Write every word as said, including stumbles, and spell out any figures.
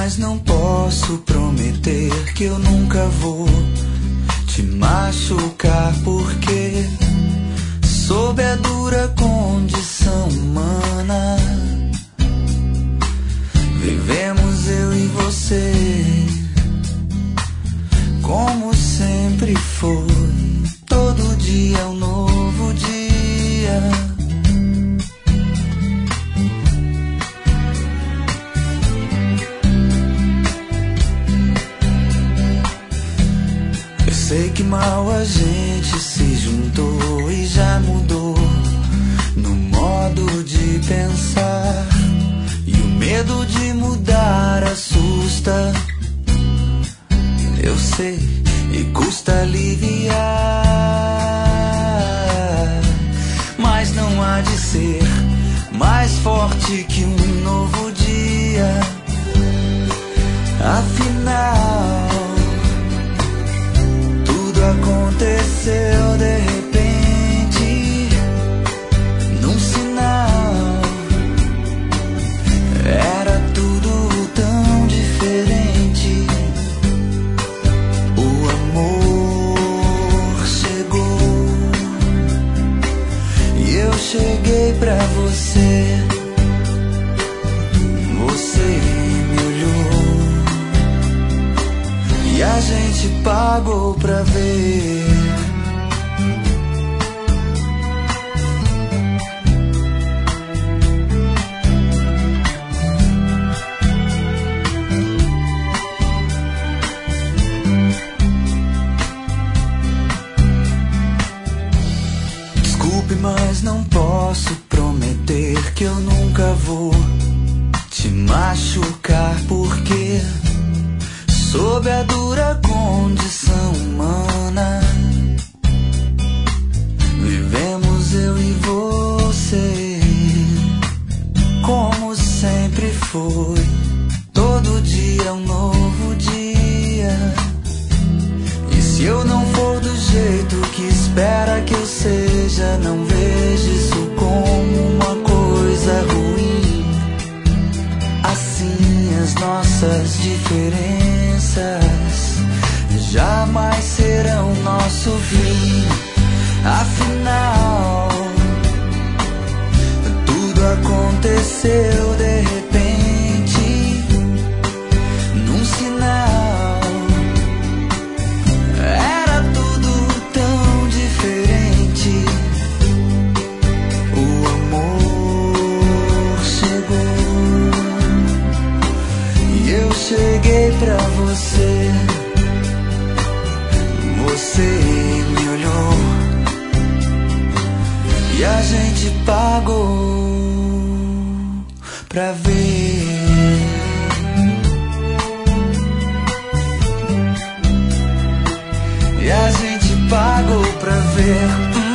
mas não posso prometer que eu nunca vou te machucar, porque sob a dura condição humana vivemos eu e você, como sempre foi. Todo dia é um novo dia. Eu sei que mal a gente se juntou e já mudou no modo de pensar, e o medo de mudar assusta. Eu sei, e custa aliviar, mas não há de ser mais forte que um novo dia. Afinal, tudo aconteceu de repente, num sinal. Era tudo tão diferente. O amor chegou e eu cheguei pra você. Você me olhou e a gente pagou pra ver. Desculpe, mas não posso prometer que eu nunca vou te machucar, porque sob a dura condição humana vivemos eu e você, como sempre foi. Todo dia é um novo dia, e se eu não for do jeito que espera que eu seja, não vejo isso como uma coisa ruim. Assim as nossas diferenças jamais serão nosso fim. Afinal, tudo aconteceu de repente, num sinal. Era tudo tão diferente. O amor chegou e eu cheguei pra você. Você me olhou e a gente pagou pra ver. E a gente pagou pra ver.